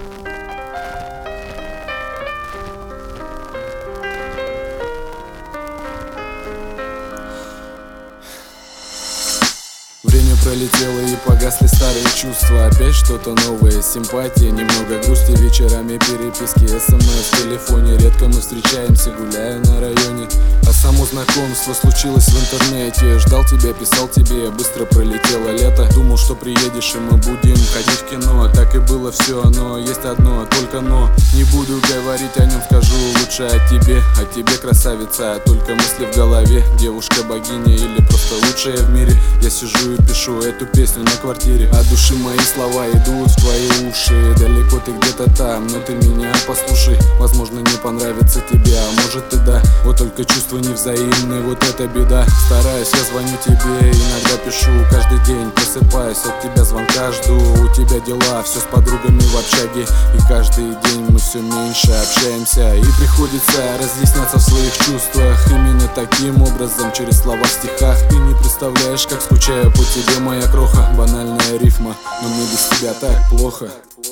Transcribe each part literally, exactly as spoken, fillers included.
Время пролетело и погасли старые чувства. Опять что-то новое, симпатия, немного грусти. Вечерами переписки, смс в телефоне. Редко мы встречаемся, гуляя на районе. А само знакомство случилось в интернете. Ждал тебя, писал тебе, быстро пролетело лето. Думал, что приедешь и мы будем ходить в кино. Так и было все, но есть одно, только но. Не буду говорить о нем, скажу лучше о тебе. О тебе, красавица, только мысли в голове. Девушка, богиня или просто лучшая в мире. Я сижу и пишу эту песню на квартире. От души мои слова идут в твои уши. Далеко ты где-то там, но ты меня послушай. Возможно, не понравится тебе, а может и да. Вот только чувства невзаимны, вот это беда. Стараюсь, я звоню тебе, иногда пишу. Каждый день просыпаюсь, от тебя звонка жду. У тебя дела, все с подругами в общаге. И каждый день мы все меньше общаемся. И приходится разъясняться в своих чувствах. Именно таким образом, через слова в стихах. Ты не представляешь, как скучаю по тебе, моя кроха. Банальная рифма, но мне без тебя так плохо.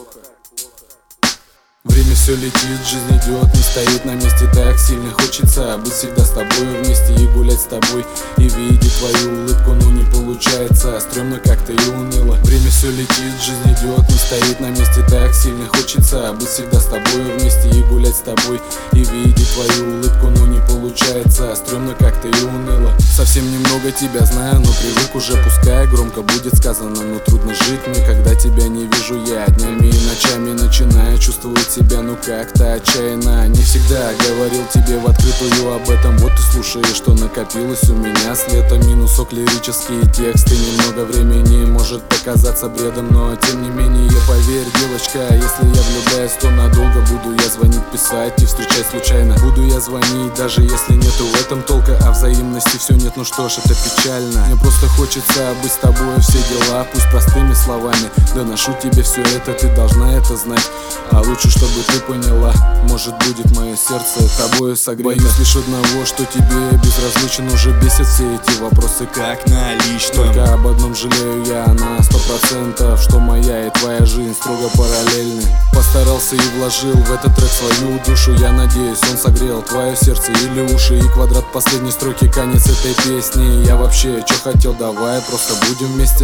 Время все летит, жизнь идет, не стоит на месте. Так сильно хочется быть всегда с тобой вместе и гулять с тобой, и видеть твою улыбку, но не получается. Стремно как-то и уныло. Время все летит, жизнь идет, не стоит на месте. Так сильно хочется быть всегда с тобой вместе и гулять с тобой, и видеть твою улыбку, но не получается. Стремно как-то и уныло. Совсем немного тебя знаю, но привык уже, пускай громко будет сказано. Но трудно жить мне, когда тебя не вижу я. Днями и ночами начинаю чувствовать себя, ну как-то отчаянно. Не всегда говорил тебе в открытую об этом. Вот ты слушаешь, что накопилось у меня с лета. Минусок, лирические тексты. Немного времени может показаться бредом, но тем не менее поверь, девочка, если я влюбляюсь, то надолго. Буду я звонить, писать и встречать случайно. Буду я звонить, даже если нету в этом толка. А взаимности все нет, ну что ж, это печально. Мне просто хочется быть с тобой, все дела, пусть простыми словами. Доношу тебе все это, ты должна это знать. А лучше, чтобы ты поняла, может будет мое сердце тобою согрето. Боюсь лишь одного, что тебе безразличен. Уже бесит все эти вопросы как на личном. Только об одном жалею я на сто процентов, что моя и твоя жизнь строго параллельны. Постарался и вложил в этот трек свою душу. Я надеюсь, он согрел твое сердце или уши. И квадрат последней строки, конец этой песни. Я вообще, что хотел, давай просто будем вместе.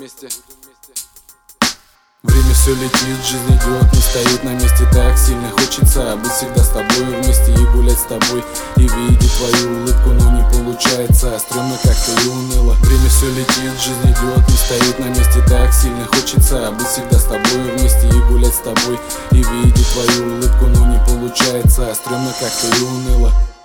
Время все летит, жизнь идет, не стоит на месте. Так сильно хочется быть всегда с тобой вместе и гулять с тобой, и видеть твою улыбку, но не получается. Стремно как-то и уныло. Время все летит, жизнь идет, не стоит на месте. Так сильно хочется быть всегда с тобой вместе и гулять с тобой, и видеть твою улыбку, но не получается. Стремно как-то и уныло.